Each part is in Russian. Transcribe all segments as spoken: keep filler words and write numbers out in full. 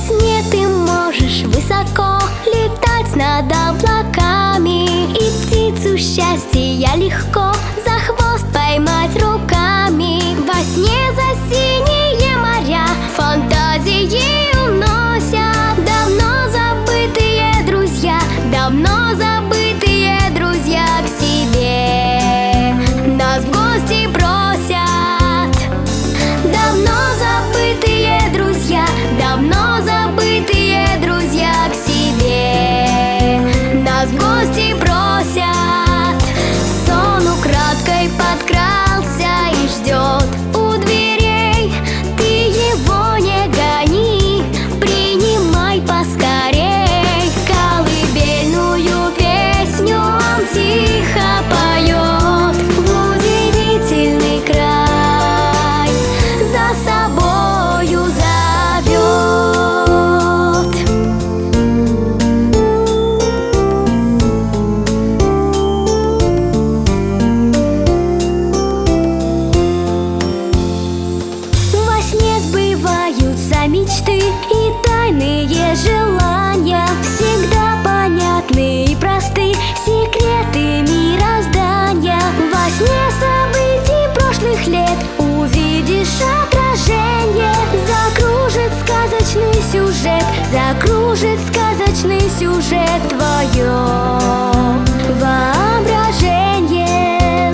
сне ты можешь высоко летать над облаками, и птицу счастья легко за хвост поймать руками. Во сне за синие моря фантазии уносят давно забытые друзья, давно забытые друзья к себе нас в гости просят. Давно забытые друзья, давно забытые друзья к себе нас в гости просят. Сон украдкой подкрался и ждет у дверей. Ты его не гони, принимай поскорей. Колыбельную песню он тихо поет в удивительный край, за собою зовет. Во сне сбываются мечты и тайные желания, всегда понятны и просты секреты мироздания. Во сне событий прошлых лет увидишь отражение, закружит сказочный сюжет, закружит сказочный сюжет твое воображение.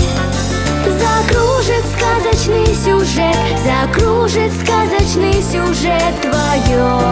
Закружит сказочный сюжет, закружит сказочный сюжет твое